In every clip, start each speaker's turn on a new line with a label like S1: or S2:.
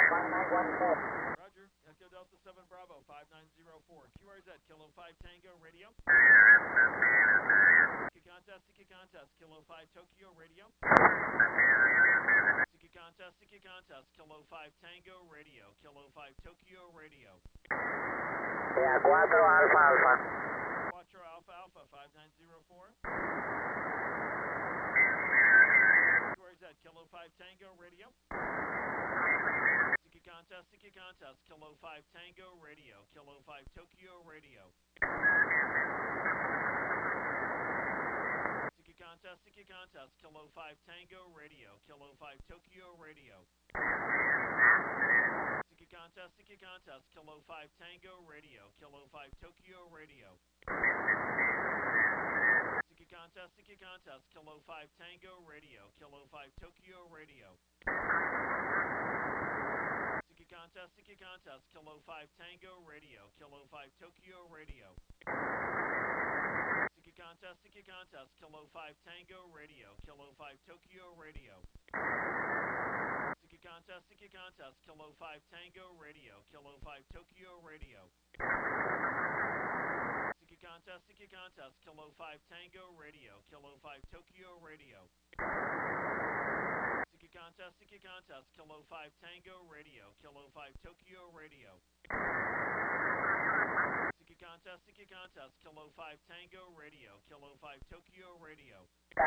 S1: Roger. Echo Delta 7 Bravo 5904. QRZ Kilo 5 Tango Radio. Siki contest Kilo 5 Tokyo Radio. Siki contest Kilo 5 Tango Radio. Kilo 5 Tokyo Radio.
S2: Yeah, 4 Alpha Alpha.
S1: 4 Alpha Alpha 5904. QRZ Kilo 5 Tango Radio. Siki contest Kilo 5 Tango Radio. Kilo 5 Tokyo Radio. Siki contest Kilo 5 Tango Radio. Kilo 5 Tokyo Radio. Siki contest Kilo 5 Tango Radio. Kilo 5 Tokyo Radio. Siki contest Kilo 5 Tango Radio. Kilo 5 Tokyo Radio. Siki contest Kilo 5 Tango Radio. Kilo 5 Tokyo Radio. Siki contest Kilo 5 Tango Radio. Kilo 5 Tokyo Radio. Siki contest Kilo 5 Tango Radio. Kilo 5 Tokyo Radio. Siki contest Kilo 5 Tango Radio. Kilo 5 Tokyo Radio. Siki contest Kilo 5 Tango Radio. Kilo 5 Tokyo Radio. Siki contest Kilo 5 Tango Radio. Kilo 5 Tokyo Radio.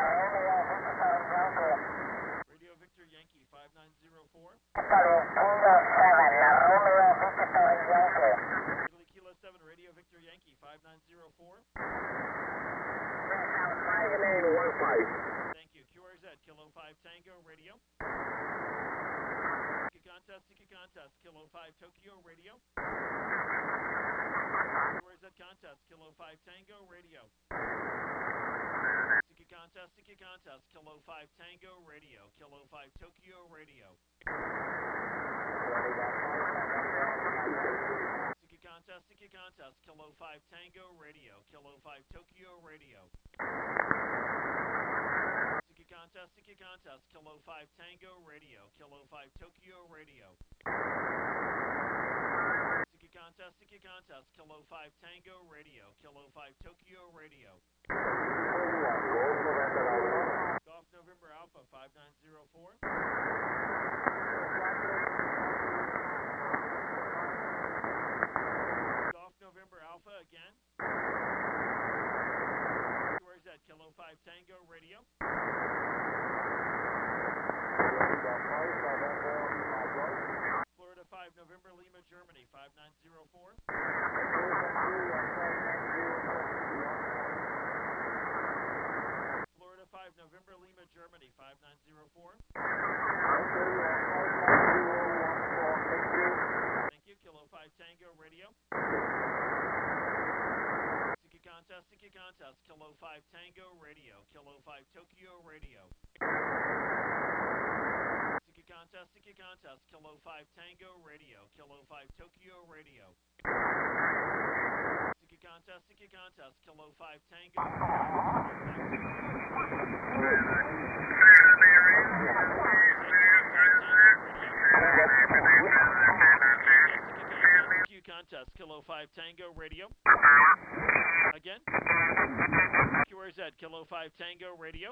S1: Radio Victor Yankee 5904. Italy Kilo 7 Radio Victor Yankee 5904. Thank you. QRZ Kilo 5 Tango Radio. Siki contest Kilo 5 Tokyo Radio. QRZ contest Kilo 5 Tango Radio. Siki contest Kilo 5 Tango Radio. Kilo 5 Tokyo Radio. Siki contest Kilo 5 Tango Radio. Kilo 5 Tokyo Radio. Siki contest Kilo 5 Tango Radio. Kilo 5 Tokyo Radio. Siki contest Kilo 5 Tango Radio. Kilo 5 Tokyo Radio. Golf November Alpha 5904. Golf November Alpha again. Where's that? Kilo 5 Tango Radio. Florida 5 November Lima Germany 5904. Florida 5 November Lima Germany 5904. Thank you. Kilo 5 Tango Radio. Siki contest Kilo 5 Tango Radio. Kilo 5 Tokyo Radio. Siki contest Kilo 5 Tango Radio. Kilo 5 Tokyo Radio. Siki contest Kilo 5 Tango. Contest Kilo 5 Tango Radio. Again. QRZ Kilo 5 Tango Radio.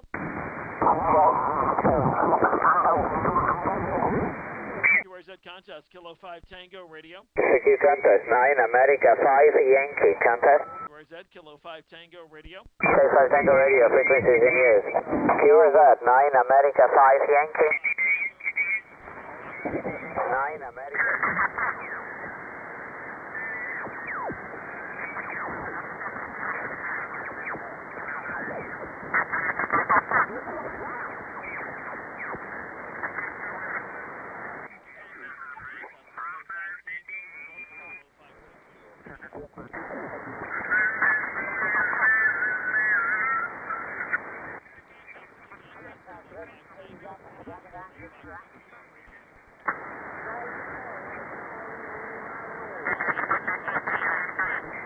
S1: QRZ contest Kilo 5 Tango Radio.
S2: Q contest 9 America 5 Yankee contest.
S1: QRZ Kilo 5 Tango Radio.
S2: 5 Tango Radio frequencies in use. QRZ 9 America 5 Yankee. 9 America.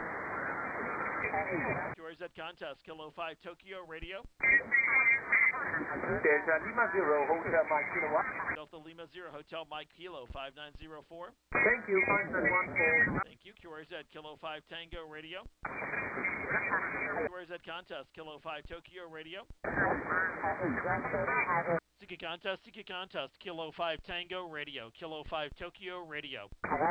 S1: QRZ contest Kilo 5 Tokyo Radio.
S3: Delta Lima 0, Hotel Mike Kilo 1.
S1: Delta Lima 0, Hotel Mike Kilo 5904.
S3: Thank you, 5914.
S1: Thank you. QRZ Kilo 5 Tango Radio. QRZ Contest Kilo 5 Tokyo Radio. Siki Contest Kilo 5 Tango Radio. Kilo 5 Tokyo Radio.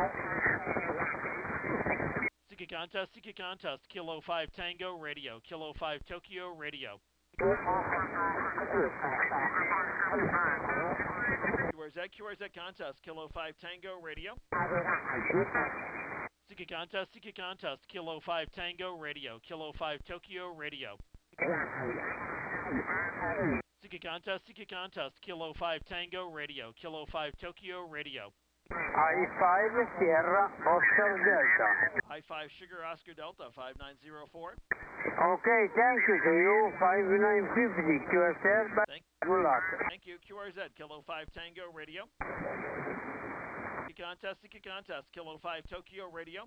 S1: Siki Contest Kilo 5 Tango Radio. Kilo 5 Tokyo Radio. QRZ Contest Kilo 5 Tango Radio. Siki Contest Kilo 5 Tango Radio. Kilo 5 Tokyo Radio. Siki Contest Kilo 5 Tango Radio. Kilo 5 Tokyo Radio.
S3: I-5 Sierra Oscar Delta.
S1: I-5 Sugar Oscar Delta 5904.
S3: Okay, thank you to you, 5950 QSL, good luck.
S1: Thank you. QRZ Kilo 5 Tango Radio. Siki Contest Kilo 5 Tokyo Radio.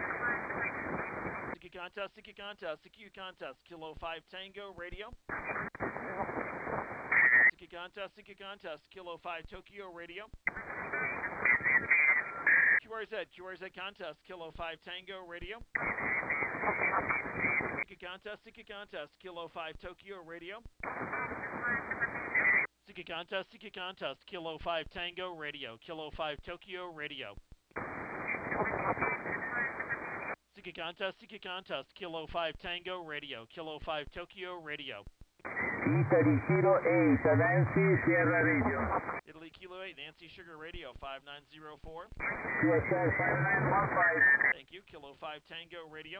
S1: Siki Contest Kilo 5 Tango Radio. Siki Contest Kilo 5 Tokyo Radio. QRZ Contest Kilo 5 Tango Radio. Siki Contest Kilo 5 Tokyo Radio. Siki Contest Kilo 5 Tango Radio. Kilo 5 Tokyo Radio. Siki Contest Kilo 5 Tango Radio. Kilo 5 Tokyo Radio.
S3: Italy Kilo 8, Nancy Sierra Radio.
S1: Italy Kilo 8, Nancy Sugar Radio 5904.
S3: QSL 5915.
S1: Thank you. Kilo 5 Tango Radio.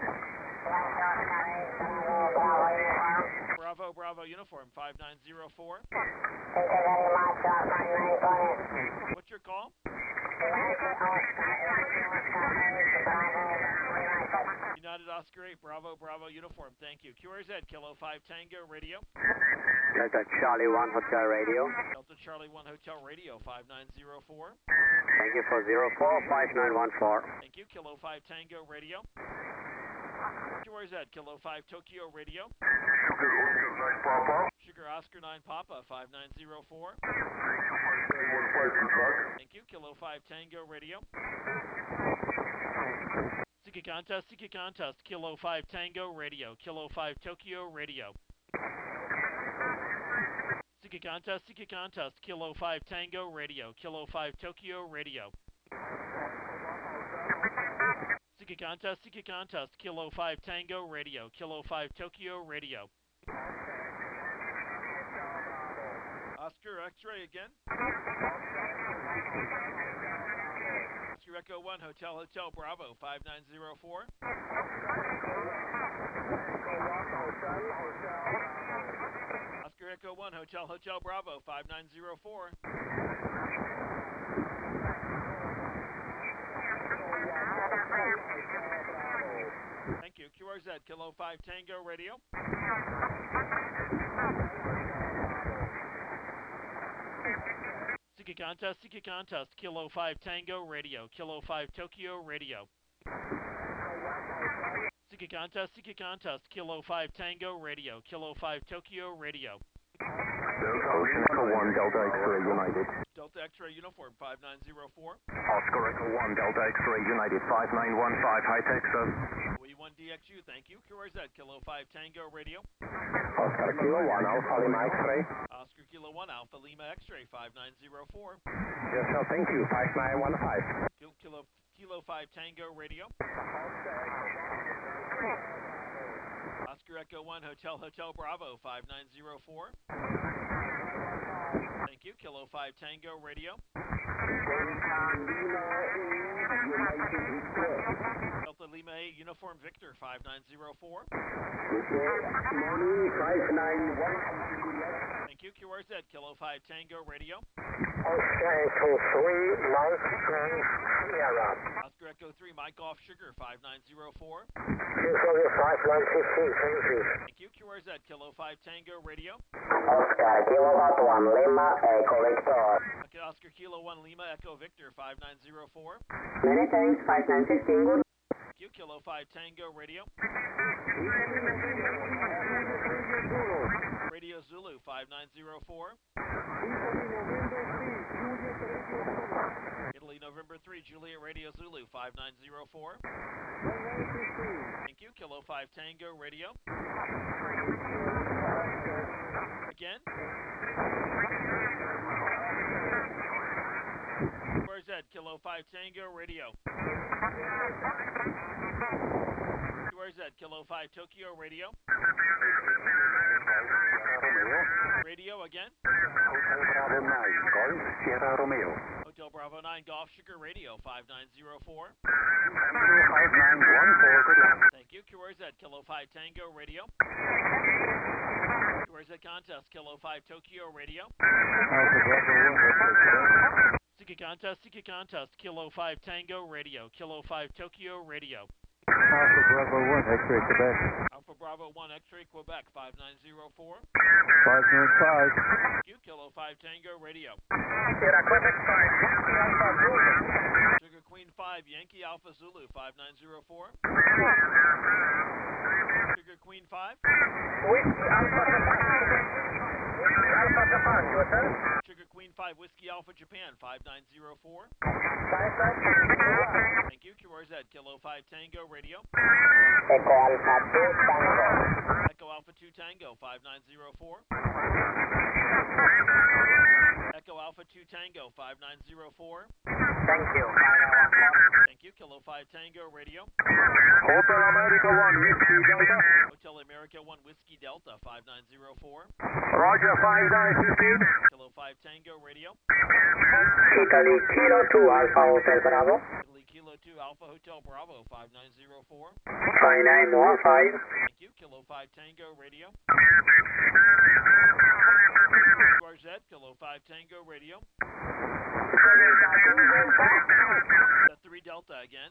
S1: Bravo Uniform 5904. What's your call? United Oscar 8, Bravo Uniform. Thank you. QRZ Kilo 5 Tango Radio.
S2: Delta Charlie 1 Hotel Radio.
S1: Delta Charlie 1 Hotel Radio 5904.
S2: Thank you for 045914.
S1: Thank you. Kilo 5 Tango Radio. QRZ Kilo 5 Tokyo Radio. Sugar Oscar 9 Papa 5904. Thank you. Kilo 5 Tango Radio. Siki Contest Kilo 5 Tango Radio. Kilo 5 Tokyo Radio. Siki Contest Kilo 5 Tango Radio. Kilo 5 Tokyo Radio. Siki Contest Kilo 5 Tango Radio. Kilo 5 Tokyo Radio. Oscar X-ray again. Oscar Echo 1 Hotel Bravo 5904. Oscar Echo 1 Hotel Bravo 5904. Thank you. QRZ Kilo 5 Tango Radio. Siki Contest Kilo 5 Tango Radio. Kilo 5 Tokyo Radio. Siki Contest Kilo 5 Tango Radio. Kilo 5 Tokyo Radio.
S3: Ocean Echo 1 Delta X-Ray United.
S1: Delta X-Ray Uniform 5904.
S3: Oscar Echo 1 Delta X-Ray United 5915. High Texas.
S1: OE1DXU. Thank you. QRZ Kilo 5 Tango Radio.
S3: Oscar Kilo 1 Alpha Lima X-Ray.
S1: Oscar Kilo 1 Alpha Lima X-Ray 5904.
S3: Yes, sir, thank you, 5915.
S1: Kilo 5 Tango Radio. Oscar Echo 1 Hotel Bravo 5904. Thank you. Kilo 5 Tango Radio. Delta Lima 8 Uniform Victor 5904. Thank you. QRZ Kilo 5 Tango Radio.
S3: Oscar Echo 3 Mike Sierra.
S1: Oscar Echo 3 Mike Off Sugar 5904. Thank you. QRZ Kilo 5 Tango Radio.
S2: Oscar Kilo 1 Lima Echo Victor.
S1: Okay, Oscar Kilo 1 Lima Echo Victor 5904.
S2: Many thanks, 5915.
S1: Thank you. Kilo 5 Tango Radio. Radio Zulu 5904. Italy November 3, Juliet Radio Zulu 5904. Thank you, Kilo 5 Tango Radio. Again. Where's that? Kilo 5 Tango Radio. Where's that? Kilo 5 Tokyo Radio. Radio again.
S4: Hotel Bravo 9, Golf Sierra Romeo.
S1: Hotel Bravo 9 Golf Sugar Radio 5904.
S4: 5914, good luck.
S1: Thank you. Where's that? Kilo 5 Tango Radio. Where's that contest? Kilo 5 Tokyo Radio. Sika contest, Kilo 5 Tango Radio, Kilo 5 Tokyo Radio.
S4: Alpha Bravo 1, X-ray Quebec.
S1: Alpha Bravo 1, X-ray Quebec, 5904.
S4: 595.
S1: Thank you, Kilo 5 Tango Radio.
S2: Sierra Quebec 5,
S1: Sugar Queen 5, Yankee Alpha Zulu, 5904. Sugar Queen 5.
S2: Whiskey Alpha Japan, your turn.
S1: Sugar Queen 5, Whiskey Alpha Japan, 5904. Thank you, QRZ, Kilo 5 Tango Radio.
S2: Echo Alpha 2 Tango.
S1: Echo Alpha 2 Tango, 5904. Echo Alpha 2 Tango, 5904.
S2: Thank you.
S1: Thank you, Kilo 5 Tango Radio.
S4: Hotel America 1, Whiskey Delta.
S1: Hotel America 1 Whiskey Delta, 5904.
S4: Roger, 5915.
S1: Kilo 5 Tango Radio.
S2: Italy Kilo 2 Alpha Hotel Bravo.
S1: Italy Kilo 2 Alpha Hotel Bravo, 5904.
S2: 5915.
S1: Thank you, Kilo 5 Tango Radio. QRZ, Kilo 5 Tango Radio. The 3 Delta again.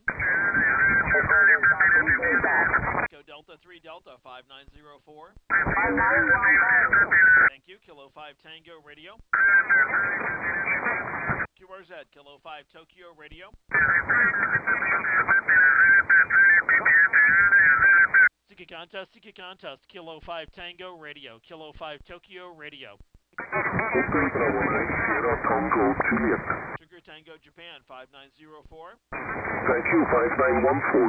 S1: Echo Delta 3 Delta 5904. Thank you, Kilo 5 Tango Radio. QRZ, Kilo 5 Tokyo Radio. Sika contest, Kilo 5 Tango Radio, Kilo 5 Tokyo Radio.
S4: Hotel Bravo 9, Sierra Tango Juliet.
S1: Sugar Tango Japan 5904.
S4: Thank you, 5914.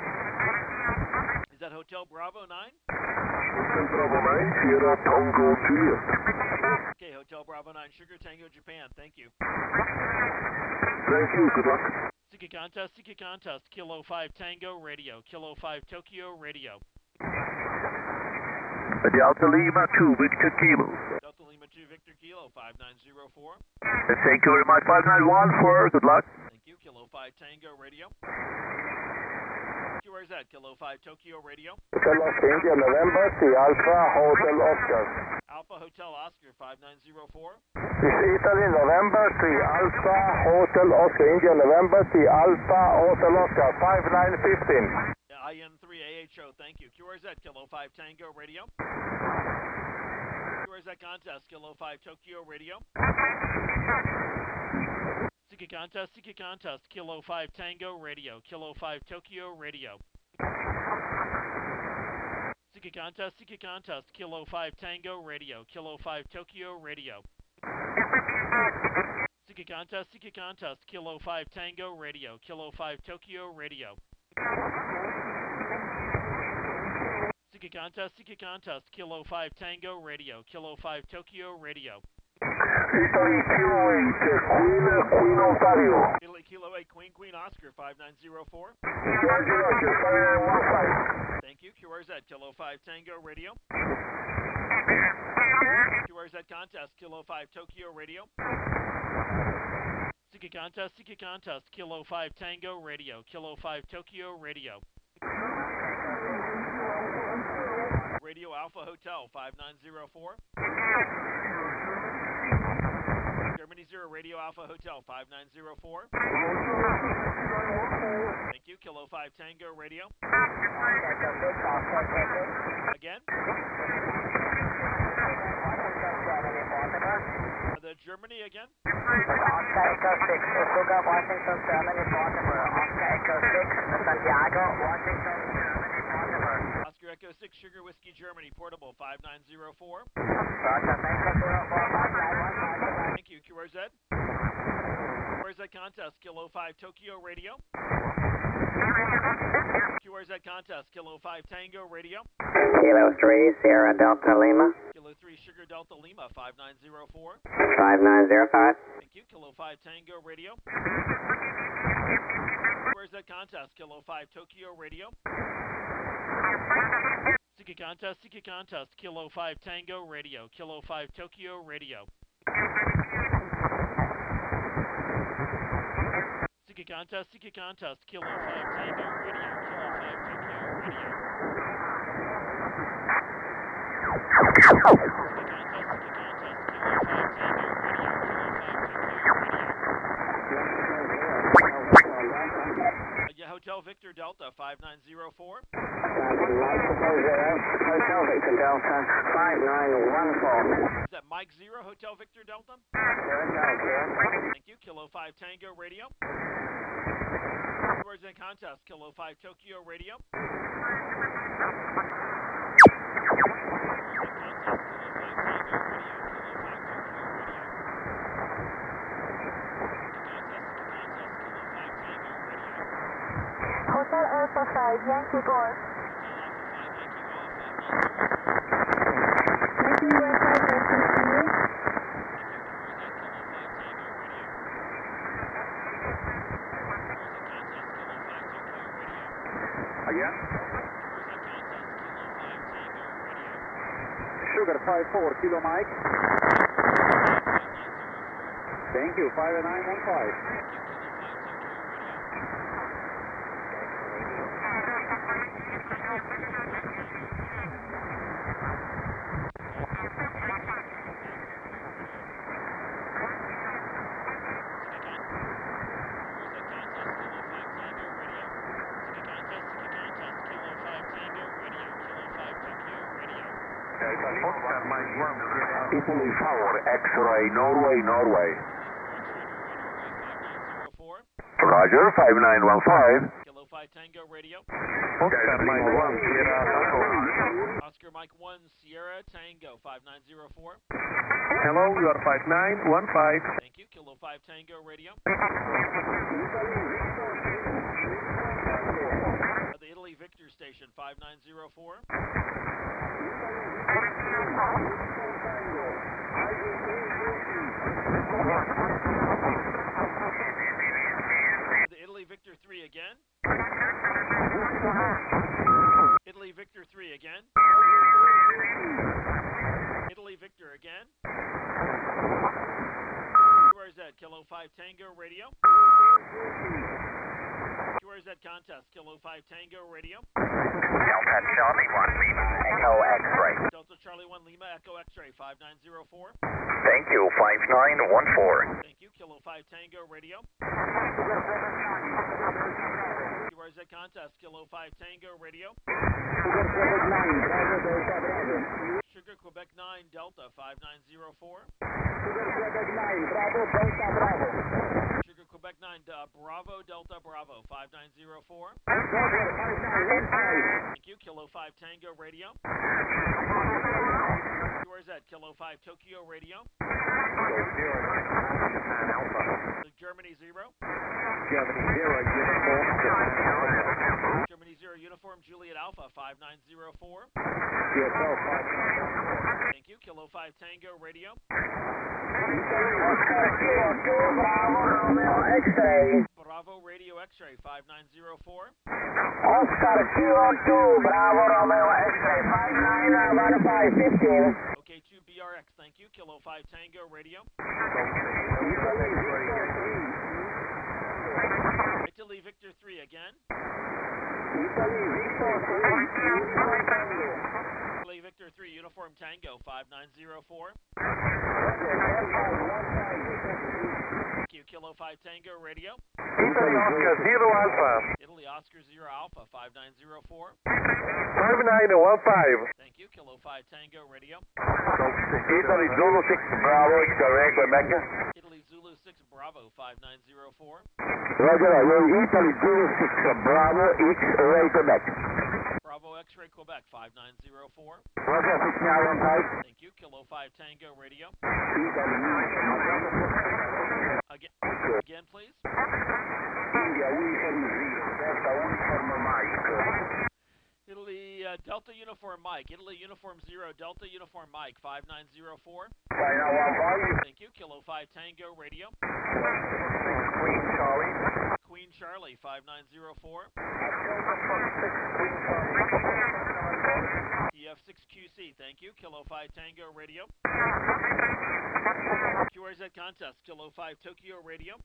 S1: Is that Hotel Bravo 9?
S4: Hotel Bravo 9, Sierra Tango Juliet.
S1: Okay, Hotel Bravo 9, Sugar Tango Japan, thank you.
S4: Thank you, good luck.
S1: Sika contest, Kilo 5 Tango Radio, Kilo 5 Tokyo Radio.
S4: Delta Lima 2, Victor Kilo.
S1: Delta Lima 2 Victor Kilo 5904.
S4: Thank you very much, 5914, good luck.
S1: Thank you, Kilo 5 Tango Radio. QRZ, Kilo 5 Tokyo Radio.
S4: Hotel Oscar India November, the Alpha Hotel Oscar.
S1: Alpha Hotel Oscar 5904.
S4: This is Italy November, the Alpha Hotel Oscar India November, the Alpha Hotel Oscar, 5915.
S1: IN3 AHO, thank you. QRZ, Kilo 5 Tango Radio. QRZ contest, Kilo 5 Tokyo Radio. Sika contest, Kilo 5 Tango Radio, Kilo 5 Tokyo Radio. Sika contest, Kilo 5 Tango Radio, Kilo 5 Tokyo Radio. Sika contest, Kilo 5 Tango Radio, Kilo 5 Tokyo Radio. Sika contest, Kilo 5 Tango Radio, Kilo 5 Tokyo Radio.
S4: Italy Kilo 8, Queen Ontario.
S1: Italy Kilo 8, Queen Oscar 5904.
S4: Roger, 5915.
S1: Thank you, QRZ, Kilo 5 Tango Radio. QRZ contest, Kilo 5 Tokyo Radio. Sika contest, Kilo 5 Tango Radio, Kilo 5 Tokyo Radio. Radio Alpha Hotel 5904. Germany 0 Radio Alpha Hotel 5904. Thank you, Kilo 5 Tango Radio. Again. The Germany again.
S2: Oscar Echo 6, Sugar, Washington, Germany, Baltimore. Oscar Echo 6, Santiago, Washington, Germany, Baltimore.
S1: Oscar Echo 6 Sugar Whiskey Germany, portable 5904. Thank you, QRZ. QRZ contest, Kilo 5 Tokyo Radio. QRZ contest, Kilo 5 Tango Radio.
S2: Kilo 3 Sierra Delta Lima.
S1: Kilo 3 Sugar Delta Lima, 5904.
S2: 5905.
S1: Thank you, Kilo 5 Tango Radio. QRZ contest, Kilo 5 Tokyo Radio. Sika contest, Kilo 5 Tango Radio. Kilo 5 Tokyo Radio. Sika contest, Kilo 5 Tango Radio. Kilo 5 Tokyo Radio. Sika contest, Kilo 5 Tango Radio. Kilo 5 Tokyo Radio. Hotel Victor Delta 5904.
S2: Hotel Victor Delta 5914.
S1: Is that Mike 0 Hotel Victor Delta? Thank you, Kilo 5 Tango Radio. Words in contest, Kilo 5 Tokyo Radio.
S5: Hotel Alpha 5 Yankee Golf.
S4: Again? Sugar 54, Kilo Mike. Thank you, 5915. Italy 4, X-ray, Norway. Roger, 5915.
S1: Kilo 5 Tango Radio.
S4: Oscar Mike 1, Sierra Tango.
S1: Oscar Mike 1 Sierra Tango 5904.
S4: Hello, you are 5915.
S1: Thank you, Kilo 5 Tango Radio. The Italy Victor Station 5904. The Italy Victor 3 again. Italy Victor 3 again. Italy Victor again. QRZ Kilo 5 Tango Radio. QRZ contest Kilo 5 Tango Radio.
S2: Delta Charlie 1 Lima Echo X-ray.
S1: Delta Charlie 1 Lima Echo X-ray 5904.
S2: Thank you, 5914.
S1: Thank you, Kilo 5 Tango Radio. QRZ contest Kilo 5 Tango Radio. Sugar Quebec 9 Delta 5904. Sugar Quebec 9 Bravo Delta Bravo 5904. Thank you, Kilo 5 Tango Radio. QRZ Kilo 5 Tokyo Radio. Germany 0. Germany 0 Uniform Juliet Alpha 5904. Thank you, Kilo 5 Tango Radio. Bravo Radio X-ray 5904.
S2: Oscar Kilo 2 Bravo Romeo X-ray 5915.
S1: OK 2 BRX, thank you, Kilo 5 Tango Radio. Italy Victor 3 again. Italy Victor 3 Uniform Tango 5904. Thank you, Kilo 5 Tango Radio.
S4: Italy Oscar 0 Alpha.
S1: Italy Oscar 0 Alpha 5904.
S4: 5915.
S1: Thank you, Kilo 5 Tango Radio.
S4: Italy Zulu 6 Bravo, X-ray, Quebec.
S1: Italy Zulu 6 Bravo 5904.
S4: Roger, Italy Zulu 6 Bravo, X-ray, Quebec.
S1: Bravo X-ray Quebec Quebec 5904.
S4: Roger, 6915.
S1: Thank you. Kilo 5 Tango Radio. Again, please.
S4: India, Uniform 0, Delta Uniform Mike.
S1: Italy, Delta Uniform Mike. Italy Uniform 0, Delta Uniform Mike 5904.
S4: China 15.
S1: Thank you. Kilo 5 Tango Radio.
S4: Queen Charlie.
S1: Queen Charlie 5904. TF6QC. Thank you. Kilo 5 Tango Radio. QRZ contest. Kilo 5 Tokyo Radio.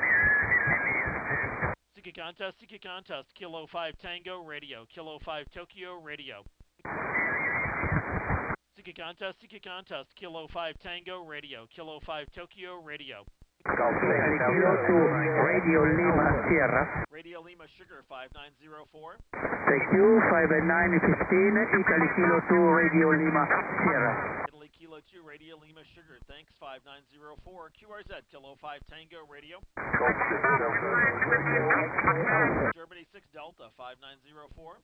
S1: Siki contest. Kilo 5 Tango Radio. Kilo 5 Tokyo Radio. Siki contest. Kilo 5 Tango Radio. Kilo 5 Tokyo Radio.
S3: Kilo 2, Radio Lima Sierra.
S1: Radio Lima Sugar 5904.
S3: Thank you, 5915, Italy Kilo 2, Radio Lima Sierra.
S1: Italy Kilo 2, Radio Lima Sugar. Thanks, 5904. QRZ, Kilo 5 Tango Radio. Germany 6 Delta, 5904.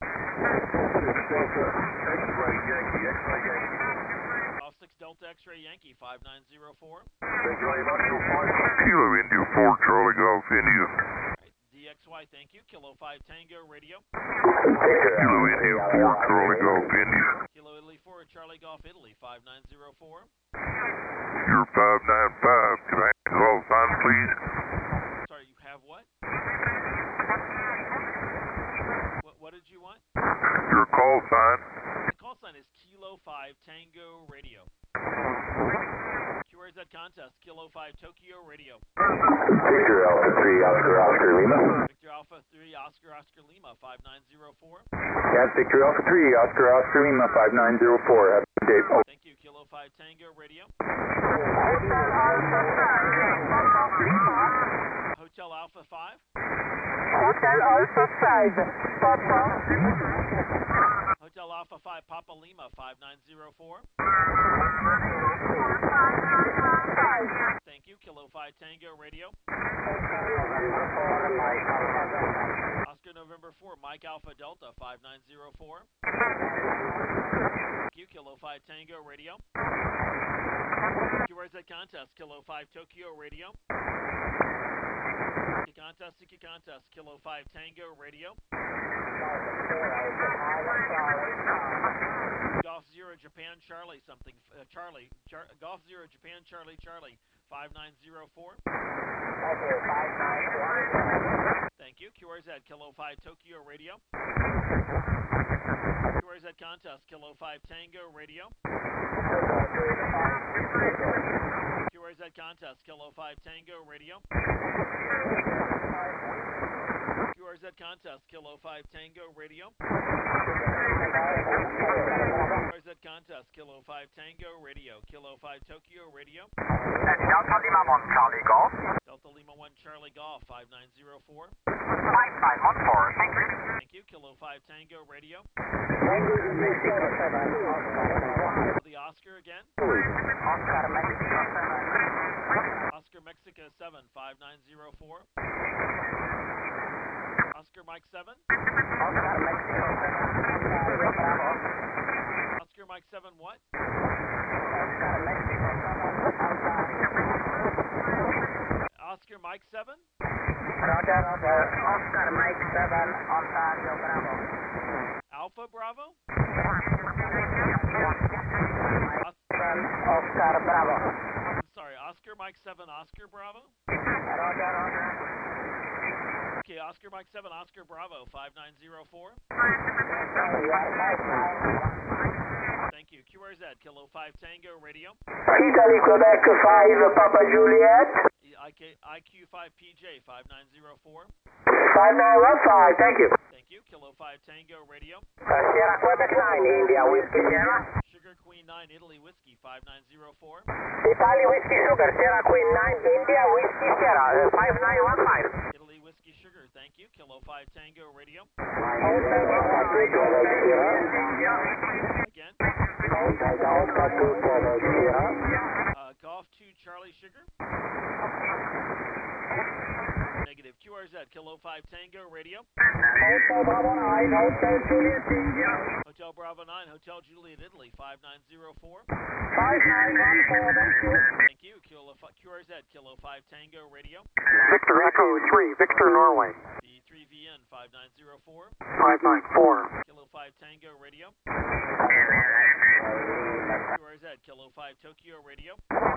S1: Off 6 Delta X-Ray Yankee, 5904.
S6: Kilo India 4 Charlie Golf India.
S1: DXY, thank you. Kilo 5 Tango Radio.
S6: Kilo India 4 Charlie Golf India.
S1: Kilo Italy 4 Charlie Golf Italy, 5904.
S6: You're 595. Can I have a call sign, please?
S1: Sorry, you have what? What did you want?
S6: Your call sign.
S1: The call sign is Kilo 5 Tango Radio. QRZ contest, Kilo 5 Tokyo Radio.
S4: Victor Alpha 3 Oscar Oscar Lima.
S1: Victor Alpha 3 Oscar Oscar Lima, 5904.
S4: Yes, Victor Alpha 3 Oscar Oscar Lima 5904. Have a good day. Oh.
S1: Thank you, Kilo 5 Tango Radio. Hotel Alpha 5.
S5: Hotel Alpha 5, Papa.
S1: Hotel Alpha 5 Papa Lima, 5904. Thank you, Kilo 5 Tango Radio. Oscar November 4 Mike Alpha Delta, 5904. Thank you, Kilo 5 Tango Radio. QRZ contest, Kilo 5 Tokyo Radio. Siki contest, Kilo 5 Tango Radio. Golf 0 Japan Charlie something, Golf 0 Japan Charlie Charlie, 5904. Thank you, QRZ Kilo 5 Tokyo Radio. QRZ contest, Kilo 5 Tango Radio. QRZ contest, Kilo 5 Tango Radio. QRZ contest, Kilo 5 Tango Radio. QRZ contest, Kilo 5 Tango Radio. Kilo 5 Tokyo Radio.
S2: Delta Lima 1 Charlie Golf.
S1: Delta Lima 1 Charlie Golf, 5904.
S2: 5514, thank you.
S1: Thank you, Kilo 5 Tango Radio. The Oscar again.
S2: Oscar Mexico 7.
S1: Oscar Mexico 7, 5904. Oscar Mike 7.
S2: Oscar Mexico 7, Bravo.
S1: Oscar Mike 7 what?
S2: Oscar Mexico 7,
S1: Oscar Mike 7?
S2: Roger, Roger. Oscar Mike 7, Ontario, Bravo.
S1: Alpha Bravo?
S2: Oscar Bravo.
S1: I'm sorry, Oscar Mike 7, Oscar Bravo?
S2: Roger, Roger.
S1: Okay, Oscar Mike 7, Oscar Bravo, 5904. Thank you. QRZ, Kilo 5 Tango Radio.
S2: Italy, Quebec 5, Papa Juliet.
S1: IQ5PJ, 5904.
S2: 5915, thank you.
S1: Thank you. Kilo 5 Tango Radio.
S2: Sierra Quebec 9, India Whiskey Sierra.
S1: Sugar Queen 9, Italy Whiskey, 5904.
S2: Italy Whiskey Sugar, Sierra Queen 9, India Whiskey Sierra, 5915.
S1: Italy Whiskey Sugar, thank you. Kilo 5 Tango Radio. Again. Golf 2 Charlie Sugar. negative. QRZ, Kilo 5 Tango, radio.
S3: Hotel Bravo 9, Hotel Juliet India.
S1: Hotel Bravo 9, Hotel Juliet, Italy, 5904.
S3: 5914, thank you.
S1: Thank you. QRZ, Kilo 5 Tango, radio.
S4: Victor Echo 3, Victor Norway.
S1: The 3VN, 5904.
S4: 594.
S1: Kilo 5 Tango, radio. QRZ, Kilo 5 Tokyo, radio.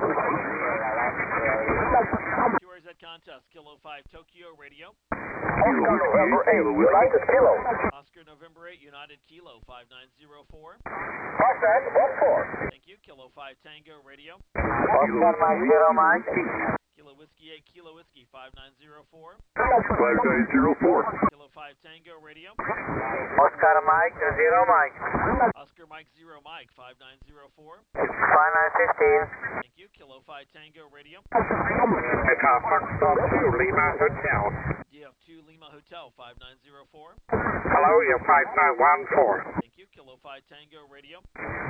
S1: QRZ contest, Kilo 5 Tokyo, radio.
S4: November 8, United Kilo.
S1: Oscar November 8, United Kilo, 5904.
S4: Contact 14.
S1: Thank you. Kilo 5 Tango, radio.
S2: Oscar Mike 0 Mike.
S1: Kilo Whiskey 8, Kilo Whiskey, 5904.
S4: 5904.
S1: Kilo 5 Tango, radio.
S2: Oscar Mike 0 Mike.
S1: Oscar Mike 0 Mike, 5904.
S2: 5915.
S1: Thank you. Kilo 5 Tango, radio.
S4: Echo Foxtrot 2, Lima Hotel.
S1: DF2 Lima Hotel, 5904.
S4: Hello, you're 5914.
S1: Thank you. Kilo 5 Tango, radio.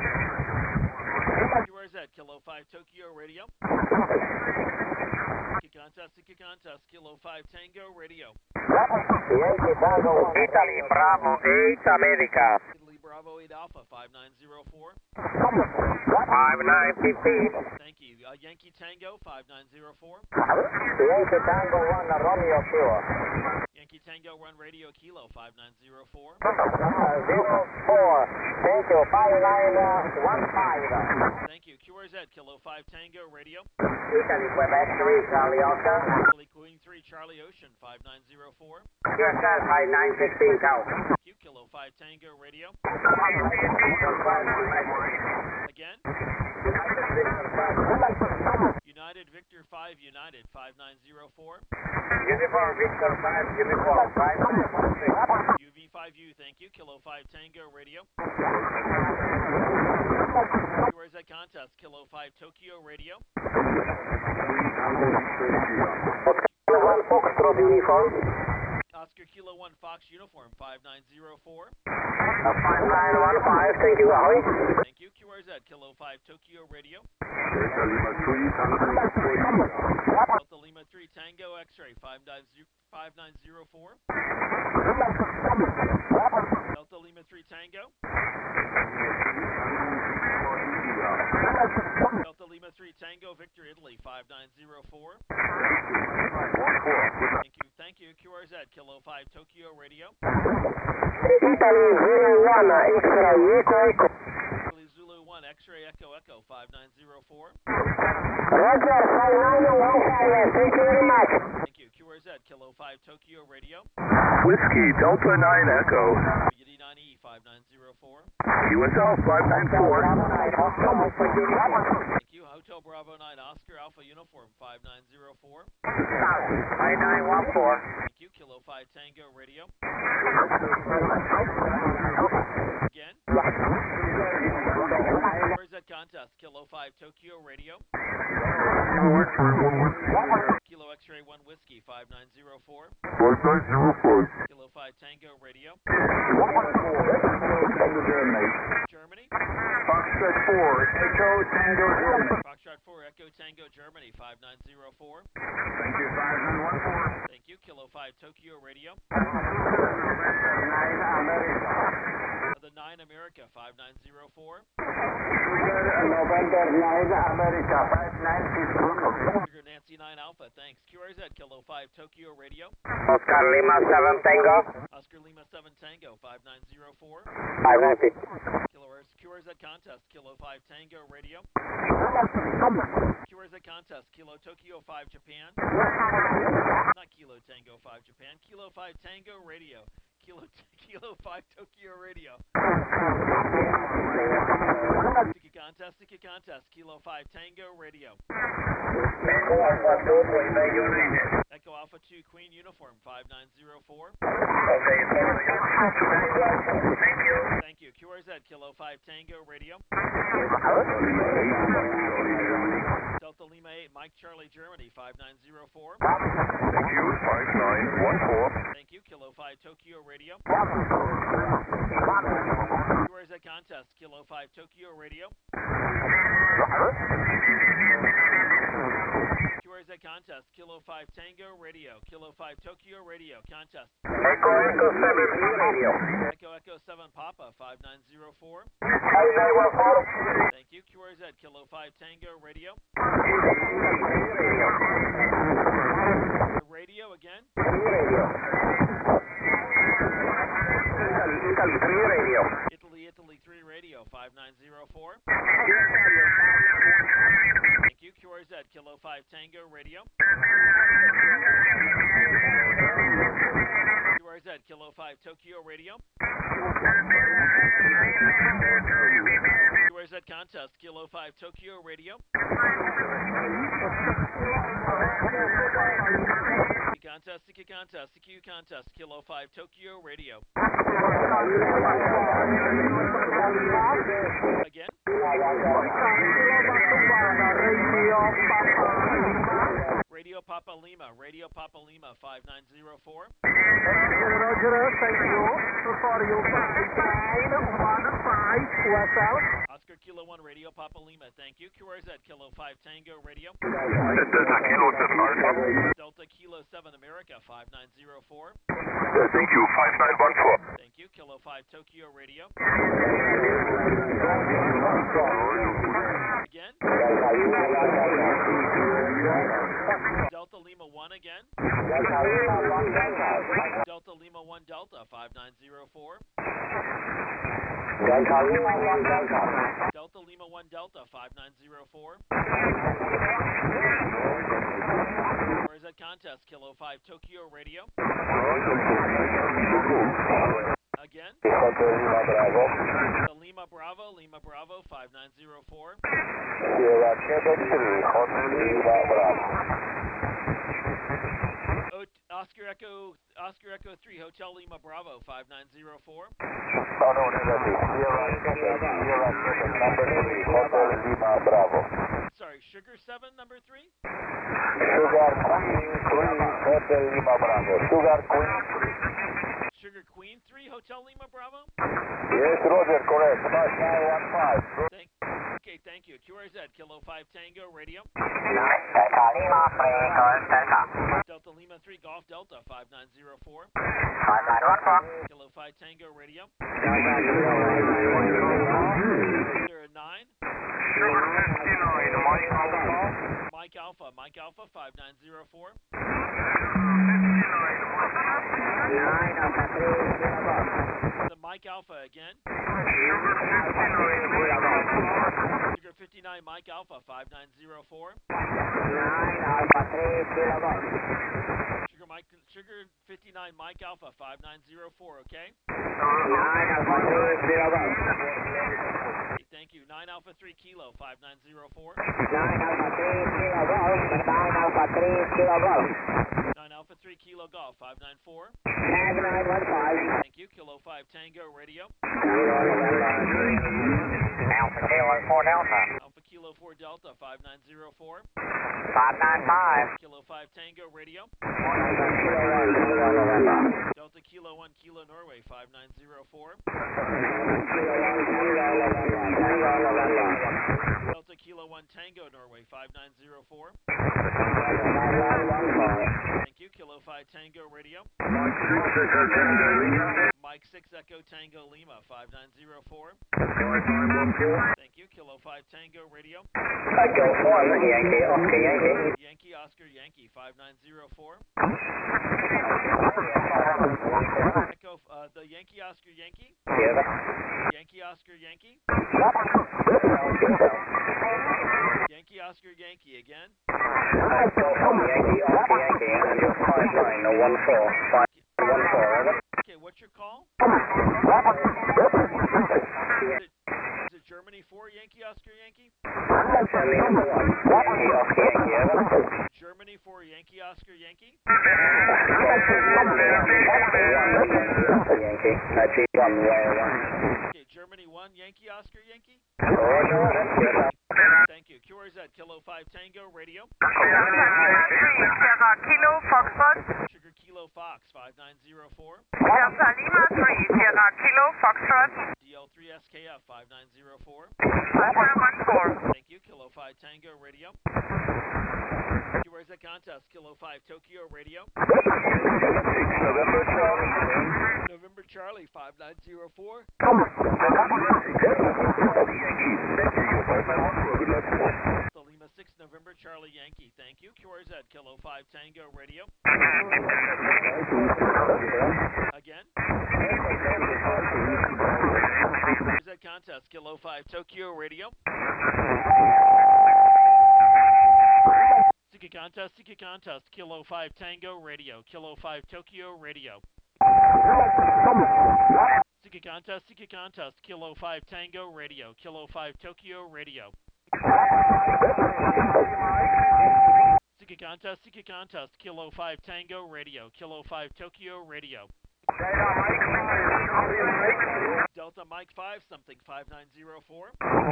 S1: QRZ, Kilo 5 Tokyo, radio. Sticky contest, Kilo 5 Tango, radio.
S2: Italy Bravo 8 America.
S1: Italy Bravo 8 Alpha, 5904.
S2: 5915.
S1: Thank you. Yankee Tango, 5904.
S2: Yankee Tango 1 Romeo Kilo.
S1: Yankee Tango 1 Radio Kilo, 5904.
S2: 04. Thank you. 5915.
S1: Thank you. QRZ, Kilo 5 Tango, radio.
S2: Italy Quebec 3 Charlie Oscar.
S1: Italy Queen 3 Charlie Ocean, 5904.
S2: QSL 5915 count.
S1: Thank you. Kilo 5 Tango, radio. Again. United Victor 5 United, 5904.
S2: Uniform Victor 5 Uniform 5916.
S1: UV5U, thank you. Kilo 5 Tango, radio. Where's that contest? Kilo 5 Tokyo, radio.
S2: One Foxtrot uniform.
S1: Oscar Kilo 1 Fox uniform, 5904.
S2: 5915, thank you, ahoy.
S1: Thank you. QRZ, Kilo 5 Tokyo, radio. Delta Lima 3 Tango, X-ray, 5904. Delta Lima 3 Tango. Delta Lima 3 Tango, Victor, Italy, 5904. Thank you. QRZ, Kilo 5 Tokyo, radio.
S2: Italy 01, X-ray, Echo.
S1: Italy Zulu 1, X-ray, Echo, Echo, 5904.
S2: Roger, 5915, thank you very much.
S1: Thank you. QRZ, Kilo 5 Tokyo, radio.
S4: Whiskey Delta 9 Echo.
S1: UD9E, 5904.
S4: USL 594.
S1: Thank you. Hotel Bravo 9, Oscar Alpha Uniform, 5904.
S2: 5914.
S1: Thank you. Kilo 5 Tango, radio. Again. Where's that contest? Kilo 5 Tokyo, radio. Kilo X-ray 1 Whiskey, 5904.
S6: 5905.
S1: Kilo 5 Tango, radio. Germany.
S4: Foxtrot 4, Echo Tango Germany.
S1: Foxtrot 4, Echo Tango, Germany, 5904.
S4: Thank you, 5914.
S1: Thank you. Kilo 5 Tokyo, radio.
S3: 9 America.
S1: The 9 America, 5904.
S3: November 9 America, 5915.
S1: Sugar Nancy 9 Alpha, thanks. QRZ, Kilo 5 Tokyo, radio.
S2: Oscar Lima 7 Tango.
S1: Oscar Lima 7 Tango, 5904.
S2: 5915.
S1: QRZ contest, Kilo 5 Tango, radio. QRZ contest, Kilo Tokyo 5 Japan. Not Kilo Tango 5 Japan. Kilo 5 Tango, radio. Kilo 5 Tokyo, radio. Sticky contest, Kilo 5 Tango, radio. Echo Alpha 2 Queen uniform, 5904. Thank you. QRZ, Kilo 5 Tango, radio. Delta Lima 8 Mike Charlie, Germany, 5904.
S6: Thank you. 5914.
S1: Thank you. Kilo 5 Tokyo, radio. QRZ contest, Kilo 5 Tokyo, radio. QRZ contest, Kilo 5 Tango Radio, Kilo 5 Tokyo Radio, contest.
S2: Echo Echo 7 radio.
S1: Echo Echo 7 Papa, 5904.
S2: 5914.
S1: Thank you, QRZ, Kilo 5 Tango Radio. Radio again.
S2: Italy 3 radio.
S1: Italy 3 Radio, 5904. Thank you, QRZ, Kilo 5 Tango Radio. QRZ, Kilo 5 Tokyo Radio. QRZ contest, Kilo 5 Tokyo Radio. CQ contest, Kilo 5 Tokyo Radio. Again. Radio Papa Lima, 5904.
S5: Roger, thank you. For you, 5915 USL.
S1: Oscar Kilo 1, Radio Papa Lima, thank you. QRZ, Kilo 5 Tango Radio.
S6: Delta Kilo 7 Alpha.
S1: Delta Kilo 7 America, 5904.
S6: Thank you, 5914.
S1: Thank you, Kilo 5 Tokyo Radio. Again. Delta Lima 1 again. Delta Lima 1 Delta, 5904.
S2: Delta Lima 1 Delta.
S1: Delta Lima 1 Delta, 5904. Where's that contest? Kilo 5 Tokyo Radio. Again. The Lima Bravo, 5904. Oscar Echo 3 Hotel Lima Bravo, 5904.
S4: No, number 3, Hotel Lima Bravo.
S1: Sorry, Sugar 7, number 3?
S4: Sugar Queen 3, Hotel Lima Bravo. Sugar Queen 3.
S1: Sugar Queen 3, Hotel Lima Bravo?
S4: Yes, Roger, correct. 5915.
S1: Thank you. QRZ, Kilo 5 Tango Radio.
S2: Delta Lima 3 Golf Delta.
S1: Delta Lima 3 Golf Delta, 5904.
S2: 5914.
S1: Kilo 5 Tango Radio. 9. Mike Alpha, 5904. The Mike Alpha again. Sugar 59 Mike Alpha, 5904.
S2: 9 Alpha 3 Kilo.
S1: Sugar 59 Mike Alpha, 5904, okay?
S2: 9 Alpha 3 Kilo.
S1: Thank you. 9 Alpha 3 Kilo, 5904.
S2: 9 Alpha 3 Kilo Golf. 9 Alpha 3 Kilo Golf.
S1: 9 Alpha 3 Kilo Golf, 594.
S2: 5915.
S1: Thank you. Kilo 5 Tango Radio.
S2: Alpha Kilo 4 Delta.
S1: Alpha Kilo 4 Delta, 5904.
S2: 595.
S1: Kilo 5 Tango Radio. Delta Kilo 1 Kilo Norway, 5904. Delta Kilo 1 Tango Norway, 5904. Thank you. Kilo 5 Tango Radio. Mike 6 Echo Tango Lima, 5904. Thank you. Kilo 5 Tango Radio.
S2: Echo 1 Yankee Oscar Yankee.
S1: Yankee Oscar Yankee, 5904. Echo, the Yankee Oscar Yankee. Yankee Oscar Yankee. Yankee Oscar Yankee again.
S2: Echo 1 Yankee Oscar Yankee. And your 59 no 14. 514.
S1: Okay, what's your call? Is it Germany 4 Yankee Oscar Yankee?
S2: Yankee Oscar Yankee.
S1: Germany 4 Yankee Oscar Yankee. Okay, Germany 1 Yankee Oscar Yankee. Thank you. QRZ, Kilo 5 Tango Radio.
S5: Sierra Kilo Foxtrot.
S1: Sugar Kilo Fox, 5904.
S5: Delta Lima 3 Sierra Kilo Foxtrot.
S1: DL3 SKF, 5904.
S5: Roger 14.
S1: Thank you. Kilo 5 Tango Radio. Where's that contest? Kilo 5 Tokyo Radio. November Charlie 5904. So Lima 6 November Charlie Yankee. Thank you. QRZ Kilo 5 Tango Radio. Again. Where's that contest? Kilo 5 Tokyo Radio. Siki contest, Kilo 5 Tango Radio, Kilo 5 Tokyo Radio. Siki contest, Kilo 5 Tango Radio, Kilo 5 Tokyo Radio. Siki contest, Kilo 5 Tango Radio, Kilo 5 Tokyo Radio. Delta Mike 5 something 5904.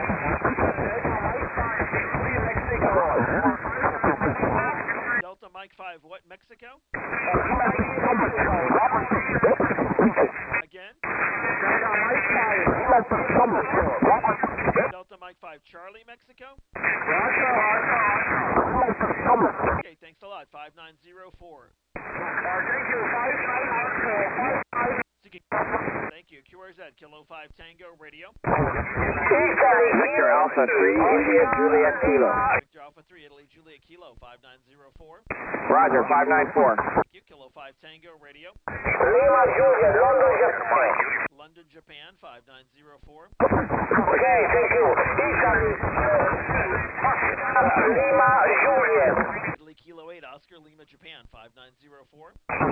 S1: Delta Mike 5 what, Mexico? Again? Delta Mike 5 Charlie, Mexico? Okay, thanks a lot. 5904. Thank you. QRZ, Kilo 5 Tango Radio.
S2: Victor Alpha 3, India Juliet Kilo.
S1: Victor Alpha 3, Italy Juliet Kilo, 5904.
S2: Roger, 594.
S1: Thank you. Kilo 5 Tango Radio.
S2: Lima Juliet, London, Japan.
S1: London, Japan, 5904.
S2: Okay, thank you. Italy. Lima Juliet.
S1: Italy Kilo 8, Oscar Lima, Japan, 5904.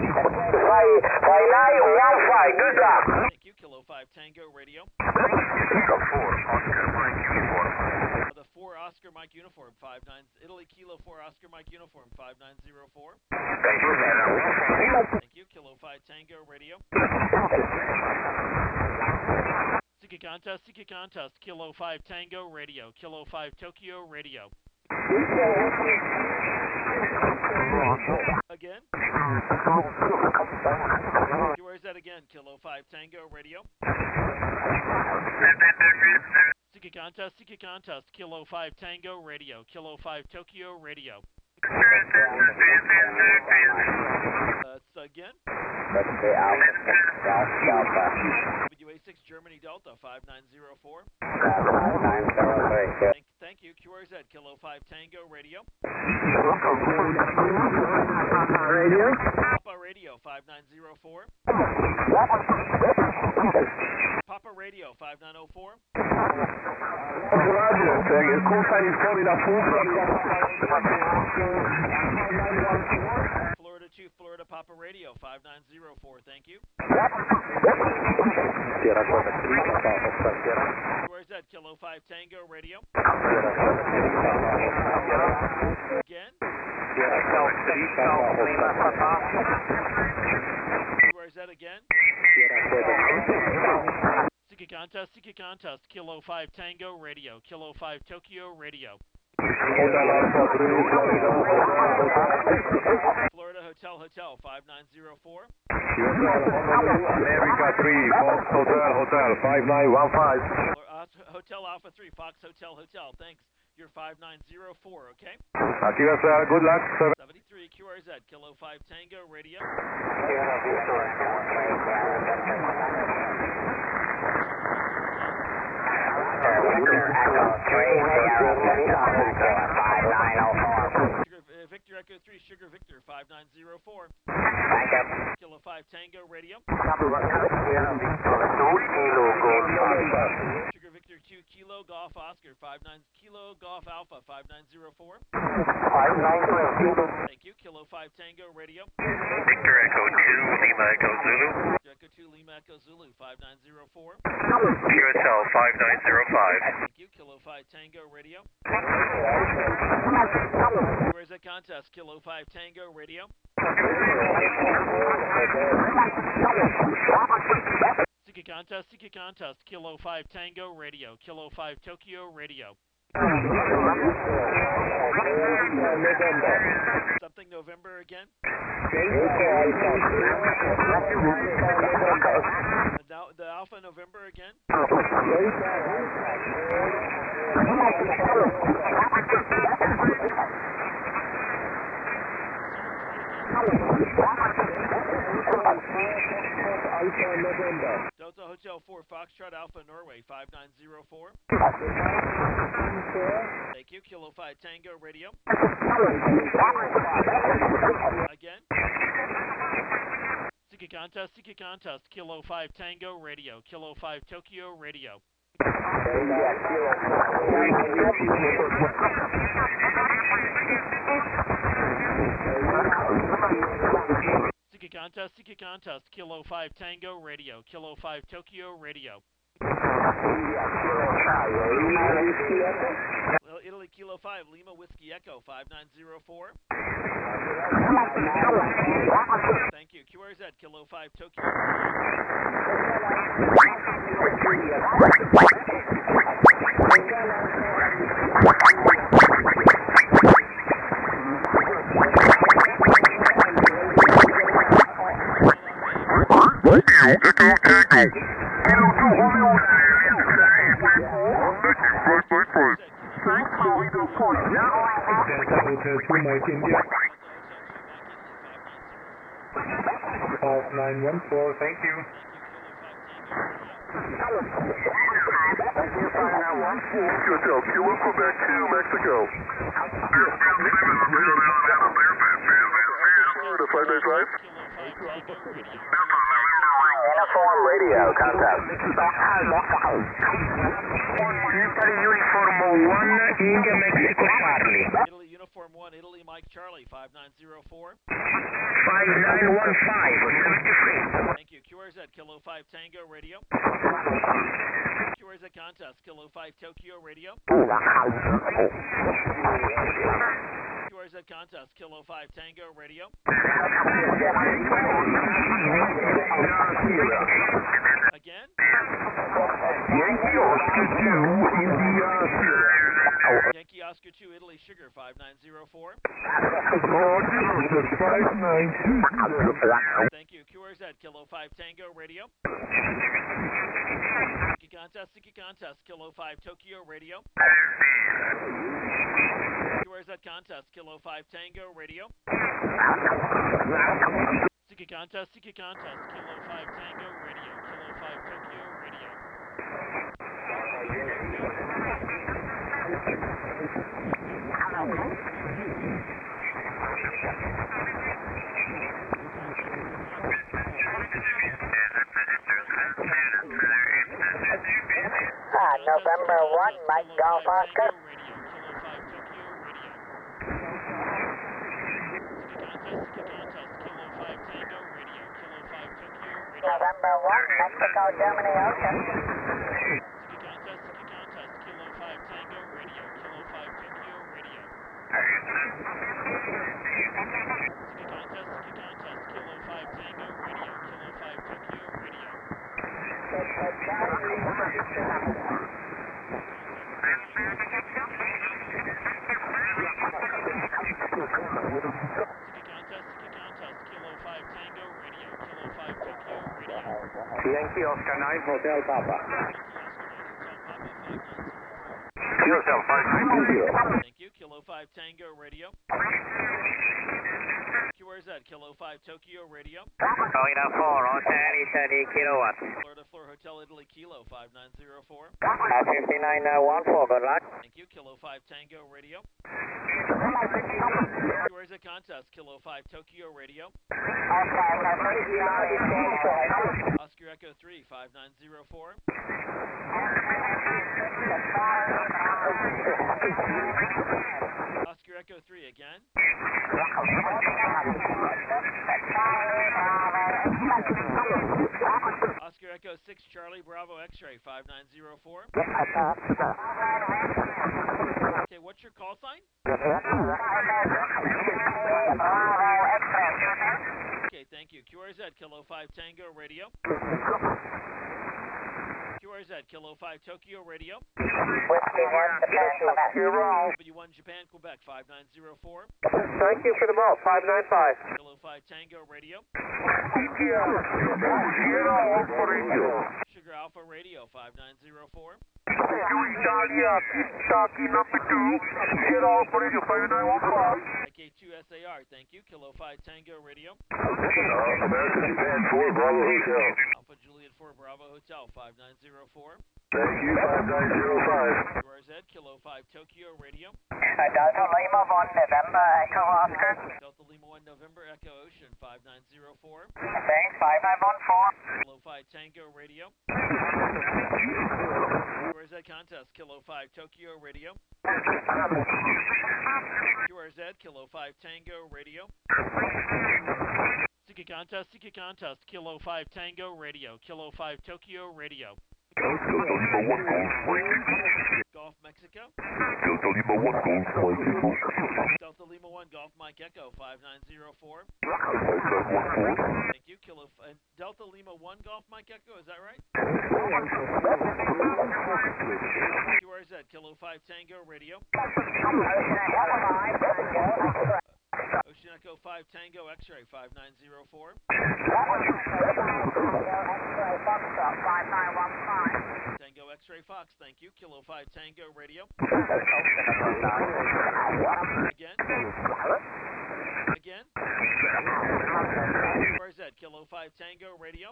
S2: 5915, good luck.
S1: Thank you. Kilo 5 Tango Radio.
S6: Kilo 4, Oscar Mike Uniform.
S1: The 4 Oscar Mike Uniform, 59. Italy Kilo 4 Oscar Mike Uniform, 5904. Thank you. Kilo 5 Tango Radio. Siki contest, Kilo 5 Tango Radio, Kilo 5 Tokyo Radio. Again? Where's that again? Kilo 5 Tango Radio. Siki contest, Kilo 5 Tango Radio, Kilo 5 Tokyo Radio. That's again. WA6 Germany Delta 5904. Thank you. QRZ Kilo 5 Tango Radio. Papa Radio 5904. Papa Radio 5904. Florida 2 Florida Papa Radio 5904. Thank you. Where's that? Kilo 5 Tango Radio. Again? Where's that again? Siki contest, Kilo 5 Tango Radio, Kilo 5 Tokyo Radio. Florida Hotel 5904.
S4: America 3, Fox Hotel 5915.
S1: Hotel Alpha 3, Fox Hotel. Thanks. You're 5904, okay?
S4: Akira sir, good luck.
S1: 73 QRZ, Kilo 5 Tango Radio. Victor Echo 3, Sugar Victor 5904. Kilo 5 Tango Radio. Sugar Victor 2 Kilo Golf Oscar 59 Kilo Golf Alpha 5904. Thank you. Kilo 5 Tango Radio.
S6: Victor Echo 2, Lima Echo Zulu.
S1: Victor Echo 2 Lima Echo Zulu 5904.
S6: QSL 5905.
S1: Thank you. Kilo 5 Tango Radio. Where's that contest? Kilo 5 Tango Radio. Siki contest, Kilo 5 Tango Radio, Kilo 5 Tokyo Radio. Something November again? The Alpha November again?
S4: Alpha November.
S1: Delta Hotel 4 Foxtrot Alpha Norway 5904. Thank you. Kilo 5 Tango Radio. Again. Seek a contest. Kilo 5 Tango Radio. Kilo 5 Tokyo Radio. Seek a contest. Kilo 5 Tango Radio. Kilo 5 Tokyo Radio. Italy Kilo 5 Lima Whiskey Echo 5904. Thank you. QRZ Kilo 5 Tokyo
S4: Hotel 2 Mike India. 5914, thank you.
S6: Hotel Kilo Quebec 2 Mexico. The 595.
S2: Uniform radio, contact.
S3: Italy Uniform 1, India Mexico Charlie.
S1: Italy Uniform 1 Italy Mike Charlie 5904.
S3: 5915, 73.
S1: Thank you. QRZ Kilo 5 Tango Radio. QRZ Contest Kilo 5 Tokyo Radio. QRZ Contest Kilo 5 Tango Radio. Again. Yankee Oscar 2 Italy Sugar 5904. Thank you. QRZ Kilo 5 Tango Radio. Seek a contest Kilo 5 Tokyo Radio. QRZ Contest Kilo 5 Tango Radio. Seek a contest Kilo 5 Tango Radio. Kilo 5 Tokyo Radio.
S2: November 1, Mike Golf Oscar. November 1, Mexico, Germany, Ocean.
S1: Kilo 5 Tango Radio. Kilo 5 Tokyo Radio. Kilo 5 Tango Radio. Kilo 5 Tokyo Radio.
S3: Yankee Oscar 9, Hotel Papa.
S6: Hotel 590.
S1: Thank you. Kilo 5 Tango Radio. QRZ Kilo 5 Tokyo Radio.
S2: Florida 4, Hotel Italy Kilowatt.
S1: Florida Floor Hotel Italy Kilo 5904.
S2: 5914, good luck.
S1: Thank you. Kilo 5 Tango Radio. QRZ Contest Kilo 5 Tokyo Radio. Oscar Echo 3 5904. Oscar Echo 3 again. Oscar Echo 6 Charlie Bravo X-Ray 5904. Okay, what's your call sign? Okay, thank you. QRZ Kilo 5 Tango Radio. QRZ Kilo 5 Tokyo Radio.
S2: Whiskey 1, Japan, Quebec.
S1: W1 Japan, Quebec 5904.
S3: Thank you for the ball, 595.
S1: Kilo 5 Tango Radio. Sugar Alpha Radio 5904. AK2 SAR, thank you. Kilo 5 Tango Radio.
S6: American Japan 4 Bravo Hotel.
S1: Hotel 5904.
S4: Thank you, 5905.
S1: QRZ, Kilo 5 Tokyo Radio.
S2: Delta Lima 1 November Echo Oscar.
S1: Delta Lima 1 November Echo Ocean 5904.
S2: Thanks, 5914.
S1: Kilo 5 Tango Radio. QRZ Contest, Kilo 5 Tokyo Radio. QRZ, Kilo 5 Tango Radio. Sika Contest, Kilo 5 Tango Radio. Kilo 5 Tokyo Radio. Golf Mexico.
S6: Delta Lima 1 Golf Mike Echo.
S1: Delta Lima 1 Golf Mike Echo 5904.
S6: 5914.
S1: Thank you. Delta Lima 1 Golf Mike Echo, is that right? QRZ, Kilo 5 Tango Radio. Ocean Echo 5 Tango X-Ray 5904. Tango X-Ray Fox, thank you. Kilo 5 Tango Radio. Again. QRZ, Kilo 5 Tango Radio.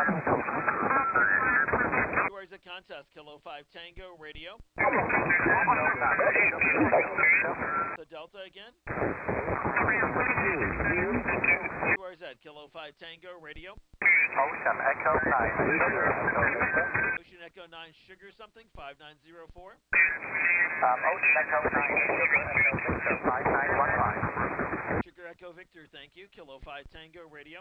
S1: QRZ Contest, Kilo 5 Tango Radio. The Delta again. QRZ, Kilo 5 Tango Radio.
S2: Ocean Echo 9.
S1: Ocean Echo 9 Sugar something, 5904.
S2: Ocean Echo 9 Sugar 5915.
S1: Sugar Echo Victor, thank you. Kilo 5 Tango Radio.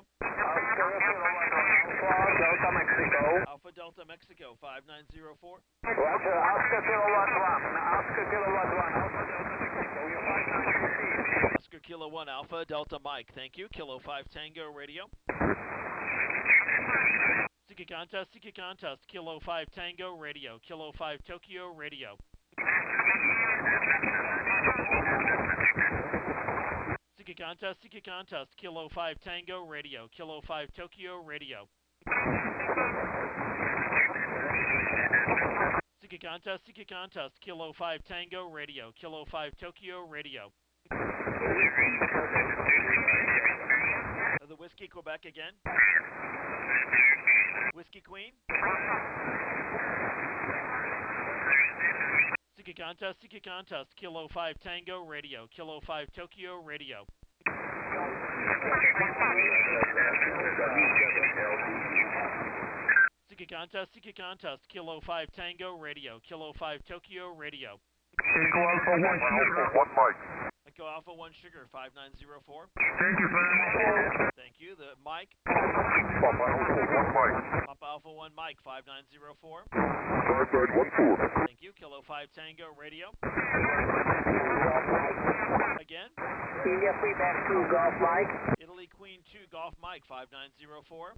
S4: Delta Mexico.
S1: Alpha Delta Mexico 5904.
S4: Roger, Oscar Kilowatt 1. Oscar Kilowatt 1. Alpha Delta Mexico. You're 5916.
S1: Oscar Kilo 1 Alpha Delta Mike, thank you. Kilo 5 Tango Radio. Sika Contest, Kilo 5 Tango Radio. Kilo 5 Tokyo Radio. Sika Contest, Kilo 5 Tango Radio. Kilo 5 Tokyo Radio. Sika Contest, Kilo 5 Tango Radio. Kilo 5 Tokyo Radio. The Whiskey Quebec again. Whiskey Queen. Sika Contest, Kilo 5 Tango Radio. Kilo 5 Tokyo Radio. Sika Contest, Kilo 5 Tango Radio. Kilo 5 Tokyo Radio.
S4: Echo Alpha 1 Sugar.
S6: 1 Mike.
S1: Echo Alpha 1 Sugar 5904.
S4: Thank you very much.
S1: Thank you. The Mike.
S6: Papa Alpha 1 Mike.
S1: Papa Alpha 1 Mike 5904.
S6: 5914.
S1: Thank you. Kilo 5 Tango Radio. Again.
S2: India Feedback 2 Golf Mike.
S1: Italy Queen 2 Golf Mike 5904.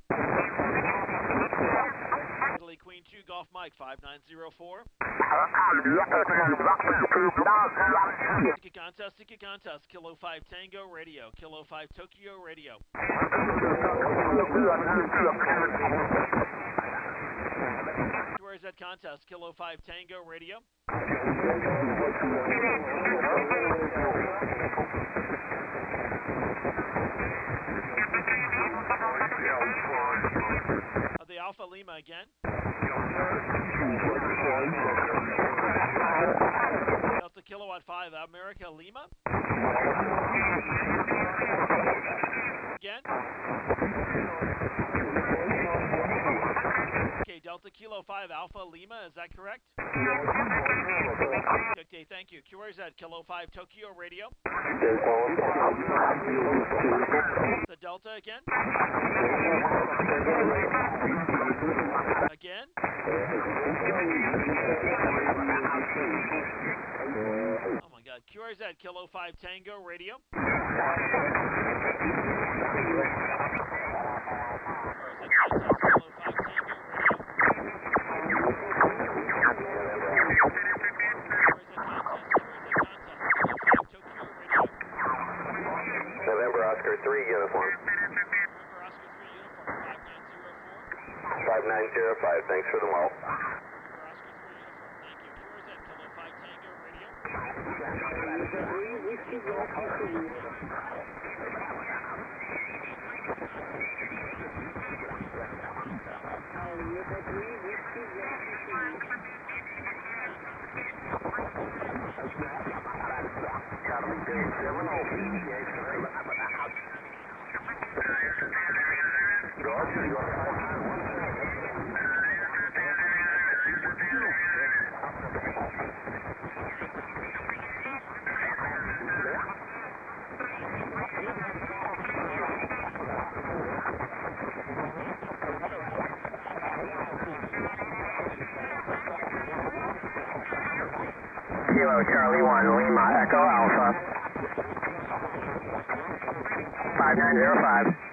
S1: Italy Queen 2 Golf Mike 5904. Sika Contest, Kilo 5 Tango Radio. Kilo 5 Tokyo Radio. QRZ Contest, Kilo 5 Tango Radio. The Alpha Lima again. Delta Kilowatt 5 America Lima. Again. Okay, Delta Kilo 5 Alpha Lima, is that correct? Okay, thank you. QRZ Kilo 5 Tokyo Radio. The Delta again. Again. Oh my God. QRZ Kilo 5 Tango Radio.
S2: November Oscar 3 Uniform.
S1: November Oscar 3 Uniform 5904.
S2: 5905, thanks for the well.
S1: November Oscar 3 Uniform, thank you. QRZ Kilo 5 Tango Radio.
S2: Kilo Charlie 1, Lima Echo Alpha. 5905.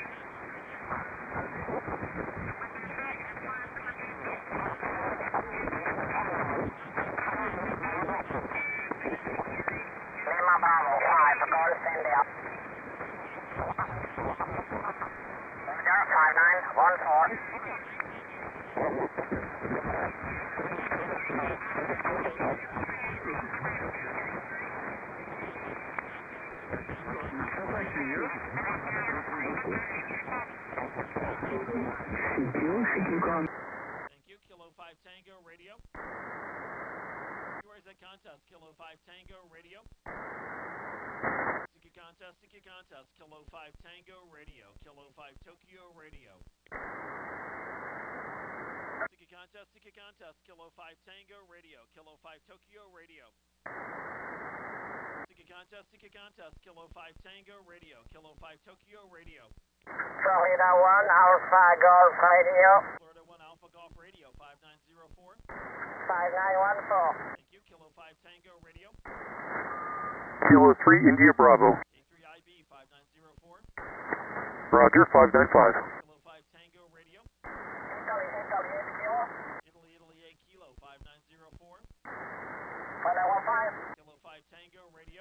S2: Lima Bravo 5, Golf India. Roger, 5914.
S1: Thank you. Kilo 5 Tango Radio. QRZ contest. Kilo 5 Tango Radio. Siki contest. Kilo 5 Tango Radio. Kilo 5 Tokyo Radio. Siki contest. Kilo 5 Tango Radio. Kilo 5 Tokyo Radio. Siki contest. Kilo 5 Tango Radio. Kilo 5 Tokyo Radio.
S2: Florida 1, Alpha Golf Radio.
S1: Florida 1 Alpha Golf Radio. 5904.
S2: 5914.
S1: Thank you. Kilo 5 Tango Radio.
S4: Kilo 3 India Bravo.
S1: A3IB 5904.
S4: Roger, 595.
S1: Kilo 5 Tango Radio.
S2: Italy,
S1: Italy A Kilo 5904.
S2: 5915.
S1: Kilo 5 Tango Radio.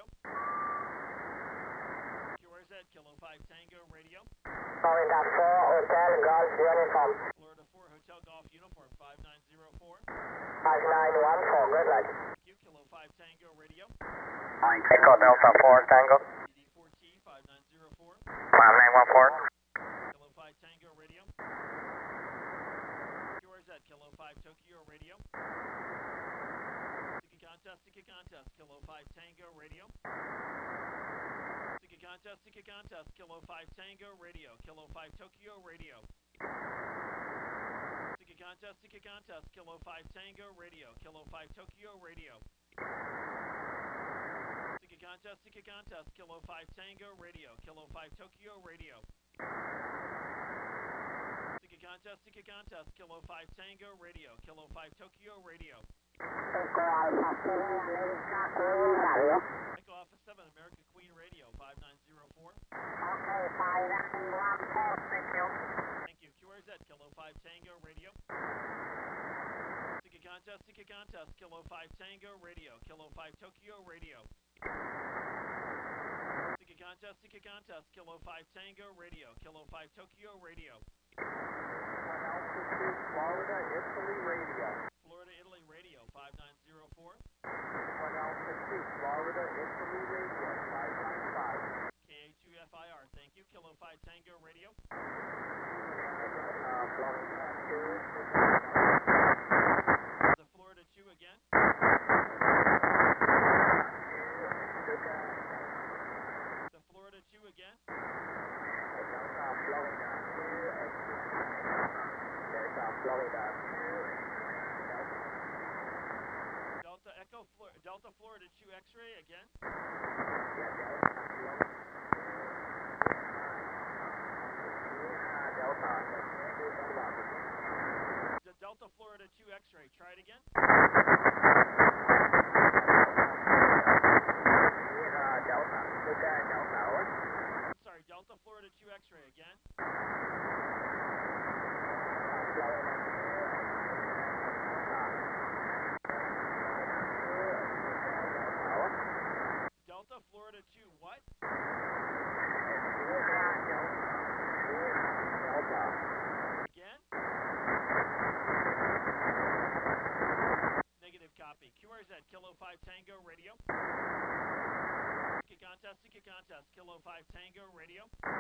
S1: QRZ Kilo 5 Tango Radio.
S2: Florida 4, Hotel Golf Uniform.
S1: Florida 4 Hotel Golf Uniform 5904.
S2: 5914, good luck.
S1: Thank you. Kilo 5 Tango Radio.
S2: Echo Delta 4, Tango.
S1: DD4T 5904.
S2: 5914.
S1: Kilo 5 Tango Radio. QRZ Kilo 5 Tokyo Radio. Siki contest. Kilo 5 Tango Radio. Siki contest. Kilo 5 Tango Radio. Kilo 5 Tokyo Radio. Siki contest. Kilo 5 Tango Radio. Kilo 5 Tokyo Radio. Siki contest. Kilo 5 Tango Radio. Kilo 5 Tokyo Radio. Siki contest. Kilo 5 Tango Radio. Kilo 5 Tokyo Radio.
S2: Echo Alpha 7, America Queen Radio.
S1: Echo Alpha 7 America Queen Radio 5904.
S2: Okay, 5914, thank you.
S1: Thank you. QRZ Kilo 5 Tango Radio. Siki contest. Kilo 5 Tango Radio. Kilo 5 Tokyo Radio. Siki contest. Kilo 5 Tango Radio. Kilo 5 Tokyo Radio.
S5: Florida, Italy Radio.
S1: Florida Italy Radio 5904.
S5: Florida, Italy Radio, 595.
S1: KA2FIR. Thank you. Kilo 5 Tango Radio. The Florida 2 again. The Florida 2 again. Delta Florida 2 X-ray again. Delta Florida 2 X-ray. Try it again. I'm sorry. Delta Florida 2 X-ray again. Delta Florida 2 what? Again? Negative copy. QRZ Kilo 5 Tango Radio. Siki contest. Kilo 5 Tango Radio.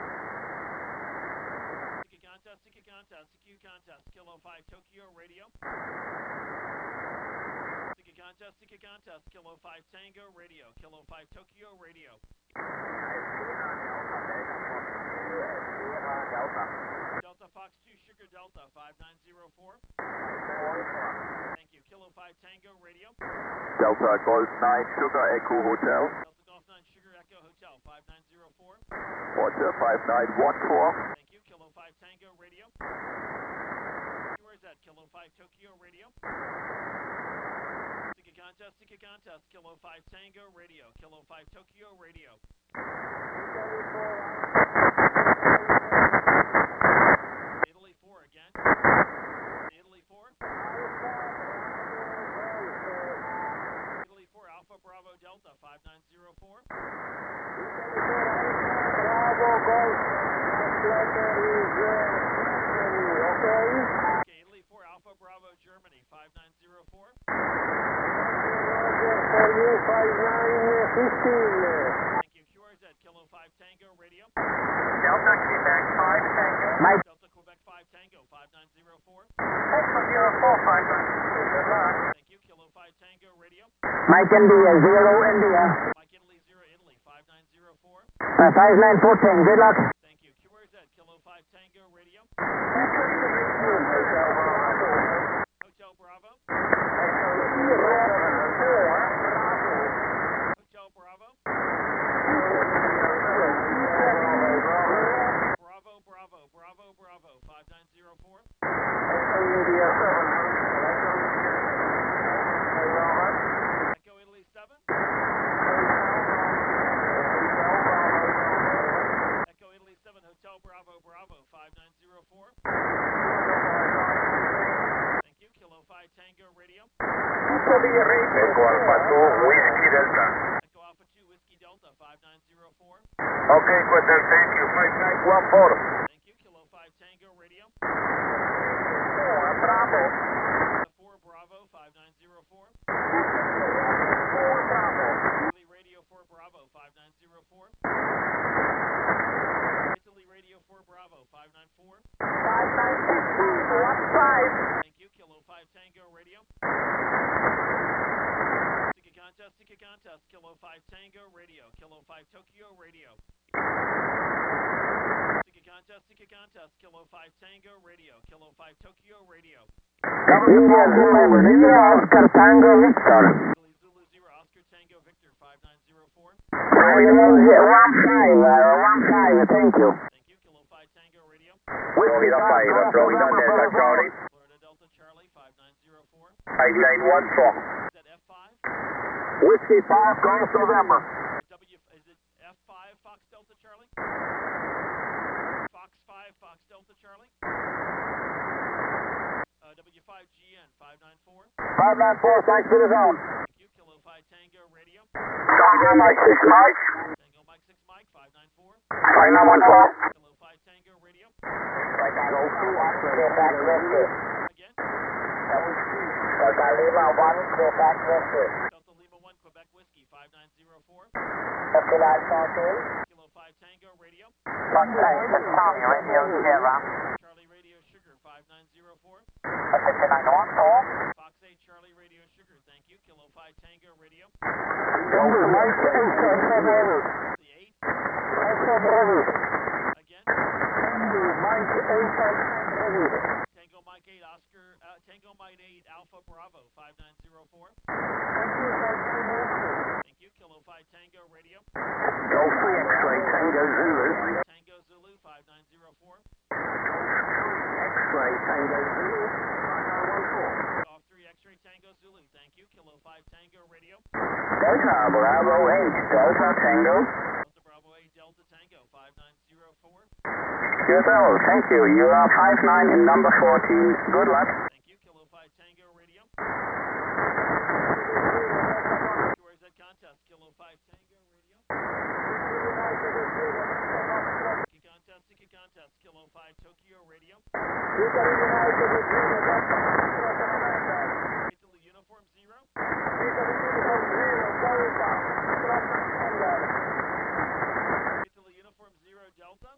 S1: Siki contest. Kilo 5 Tokyo Radio. Sticky contest, Kilo 5 Tango Radio, Kilo 5 Tokyo Radio. Delta Fox 2 Sugar Delta 5904. Thank you. Kilo 5 Tango Radio.
S4: Delta Golf 9 Sugar Echo Hotel.
S1: Delta Golf 9 Sugar Echo Hotel 5904.
S4: Roger 5914.
S1: Thank you. Kilo 5 Tango Radio. Where's that? Kilo 5 Tokyo Radio. Sticky contest, Kilo 5 Tango Radio, Kilo 5 Tokyo Radio. Italy 4 again. Italy 4. Italy 4 Alpha Bravo Delta 5904. Okay, Italy 4 Alpha Bravo Germany 5904. Thank you. QRZ Kilo 5 Tango Radio.
S5: Delta Quebec 5 Tango.
S1: Delta Quebec 5 Tango 5904.
S5: Delta 0459. Good luck.
S1: Thank you. Kilo 5 Tango Radio.
S3: Mike India, 0 India.
S1: Mike Italy 0 Italy 5904.
S3: 5914, good luck.
S1: Thank you. QRZ Kilo 5 Tango Radio. Hotel Bravo. Hotel Bravo. Bravo 5904. Echo Italy 7. Echo Italy 7 Hotel Bravo 5904. Thank you. Kilo 5 Tango Radio.
S4: Echo Alpha 2 Whiskey Delta.
S1: Echo Alpha 2 Whiskey Delta 5904.
S4: Okay, Quetel, thank you. 5914.
S1: Thank you. Kilo 5 Tango Radio.
S5: Bravo.
S1: 4 Bravo 5904. Italy Radio 4 Bravo 5904. Italy Radio 4 Bravo 594.
S5: 5915.
S1: Thank you. Kilo 5 Tango Radio. Sticky contest, Kilo 5 Tango Radio, Kilo 5 Tokyo Radio. Sticky contest, Kilo 5 Tango Radio, Kilo 5 Tokyo Radio.
S3: India, Zulu, Oscar Tango Victor.
S1: Zulu 0, Oscar Tango Victor 5904.
S3: 15, thank you.
S1: Thank you. Kilo 5 Tango Radio.
S4: Florida 5, Florida Delta Charlie.
S1: Florida Delta Charlie 5904.
S4: 5914.
S1: Is that F5?
S4: Whiskey 5 Golf November.
S1: Is it F5 Fox Delta Charlie? Fox 5 Fox Delta Charlie? W5GN 594.
S3: 594, thanks for the zone.
S1: Thank you. Kilo 5 Tango Radio.
S4: Tango Mike 6 Mike.
S1: Tango Mike 6 Mike 594.
S4: 5914.
S1: Kilo 5 Tango Radio. Again.
S2: Delta Lima 1, Quebec Whiskey.
S1: Delta Lima 1 Quebec Whiskey 5904.
S2: 5914.
S1: Kilo 5 Tango Radio.
S2: Fox 8, Tommy, Radio Sierra.
S1: Charlie Radio Sugar 5904.
S2: 5914.
S1: Fox 8 Charlie Radio Sugar. Thank you. Kilo 5 Tango Radio. The 8. Again. Tango Mike 8 Oscar. Tango Mike 8 Alpha Bravo 5904. Thank you. Kilo 5 Tango Radio.
S4: Golf 3 X-ray Tango Zulu.
S1: Tango Zulu 5904.
S4: X-ray Tango Zulu.
S1: Golf 3 X-ray Tango Zulu. Thank you. Kilo 5 Tango Radio.
S4: Delta Bravo 8 Delta Tango.
S1: Delta Bravo 8 Delta Tango 5904.
S4: QSL, thank you. You are 59 in number 14. Good luck.
S1: Thank you. Kilo 5 Tango Radio. QRZ contest. Kilo 5 Tango Radio. Sticky contest. Kilo 5 Tokyo Radio. Italy Uniform 0. Italy Uniform 0 Delta.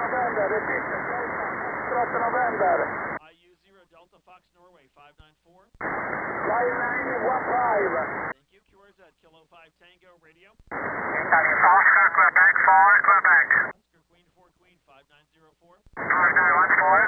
S1: IU 0 Delta Fox Norway 594. Thank you. QRZ, Kilo 5 Tango Radio.
S2: Oscar, Quebec 4, Quebec.
S1: Oscar Queen 4 Queen 5904.
S2: 5914.